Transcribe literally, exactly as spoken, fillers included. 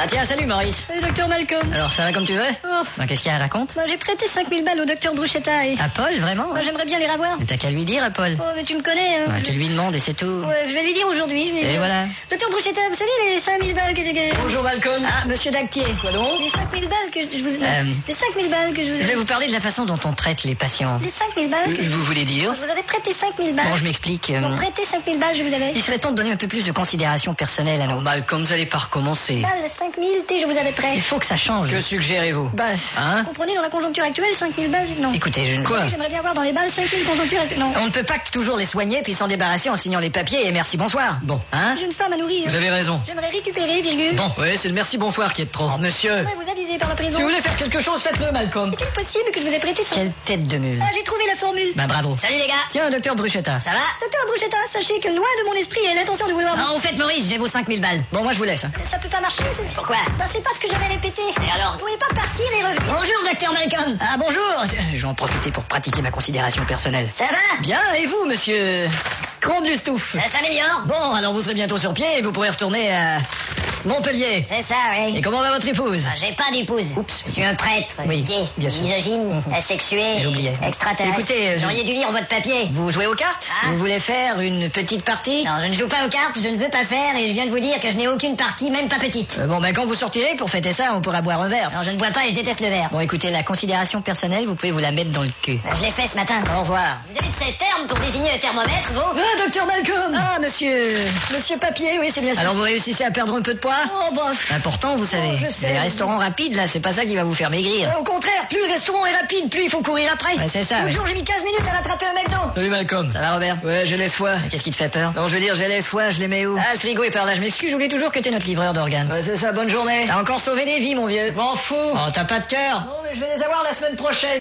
Ah tiens, salut Maurice. Salut docteur Malcolm. Alors, ça va comme tu veux? Oh. Ben, qu'est-ce qu'il y a, raconte? Bah, j'ai prêté cinq mille balles au docteur Bruschetta et... À Paul, vraiment? Bah, j'aimerais bien les revoir. Mais t'as qu'à lui dire, à Paul. Oh, mais tu me connais. Hein. Ouais, tu lui demandes et c'est tout. Ouais, je vais lui dire aujourd'hui. Et dire... voilà. Docteur Bruschetta, vous savez les cinq mille balles que j'ai gagnées? Bonjour Malcolm. Ah, monsieur Dactier. Quoi donc? Les cinq mille balles que je vous... Euh... Les cinq mille balles que je vous... Je vais vous parler de la façon dont on traite les patients. Les cinq mille balles que... Vous voulez dire? Je vous avais prêté cinq mille balles. Bon, je m'explique. Euh... Bon, prêté cinq mille balles, je vous avais... Il serait temps de donner un peu plus de considération personnelle à nos... Oh, Malcolm, vous allez pas recommencer. Balles, cinq mille, t'es, je vous avais prêt. Il faut que ça change. Que suggérez-vous? Bah, hein? Vous comprenez, dans la conjoncture actuelle, cinq mille balles, non. Écoutez, je ne... Quoi? J'aimerais bien avoir dans les balles cinq mille conjoncture actuelle, non. On ne peut pas toujours les soigner puis s'en débarrasser en signant les papiers et merci bonsoir. Bon, hein? J'ai une femme à nourrir. Vous avez raison. J'aimerais récupérer, virgule. Bon, ouais, c'est le merci bonsoir qui est de trop. Oh, monsieur. J'aimerais vous aviser par la prison. Si vous voulez faire quelque chose, faites-le, Malcolm. Est-il possible que je vous ai prêté ça? Quelle tête de mule. Ah, j'ai trouvé la formule. Bah, bravo. Salut les gars. Tiens, docteur Bruschetta. Ça va? Docteur Bruschetta, sachez que loin de mon esprit et l'intention de vouloir... Non, au fait, Maurice, j'ai vos cinq mille balles. Bon, moi, je vous laisse. Hein. Ça peut pas marcher, c'est... Pourquoi? Bah, c'est pas ce que j'avais répété. Et alors? Vous pouvez pas partir et revenir. Bonjour, docteur Malcolm. Ah, bonjour. Je vais en profiter pour pratiquer ma considération personnelle. Ça va? Bien, et vous, monsieur Crondelustouf? Ça s'améliore. Bon, alors vous serez bientôt sur pied et vous pourrez retourner à Montpellier. C'est ça, oui. Et comment va votre épouse? Ah, j'ai pas d'épouse. Oups. Je suis un prêtre, Oui, gay, bien sûr. misogyne, asexué, J'oubliais. extraterrestre. Écoutez, je- J'aurais dû lire votre papier. Vous jouez aux cartes? Ah. Vous voulez faire une petite partie? Non, je ne joue pas aux cartes, je ne veux pas faire, et je viens de vous dire que je n'ai aucune partie, même pas petite. Euh, bon, ben quand vous sortirez, pour fêter ça, on pourra boire un verre. Non, je ne bois pas et je déteste le verre. Bon, écoutez, la considération personnelle, vous pouvez vous la mettre dans le cul. Je l'ai fait ce matin. Au revoir. Vous avez de ces termes pour désigner le thermomètre, vous? Ah, docteur Malcolm! Ah, monsieur... Monsieur Papier, oui, c'est bien ça. Alors, vous réussissez à perdre un peu de poids? Oh, bah... C'est important, vous savez. Oh, je sais. Les restaurants rapides, là, c'est pas ça qui va vous faire maigrir. Au contraire, plus le restaurant est rapide, plus il faut courir après. Ouais, c'est ça, L'autre ouais. jour, j'ai mis quinze minutes à rattraper un McDo. Salut Malcolm. Ça va, Robert? Ouais, j'ai les foies. Qu'est-ce qui te fait peur? Non, je veux dire, j'ai les foies, je les mets où? Ah, le frigo est par là. Je m'excuse, j'oublie toujours que t'es notre livreur d'organes. Ouais, c'est ça, bonne journée. T'as encore sauvé des vies, mon vieux. M'en fous. Oh, t'as pas de cœur? Non, mais je vais les avoir la semaine prochaine.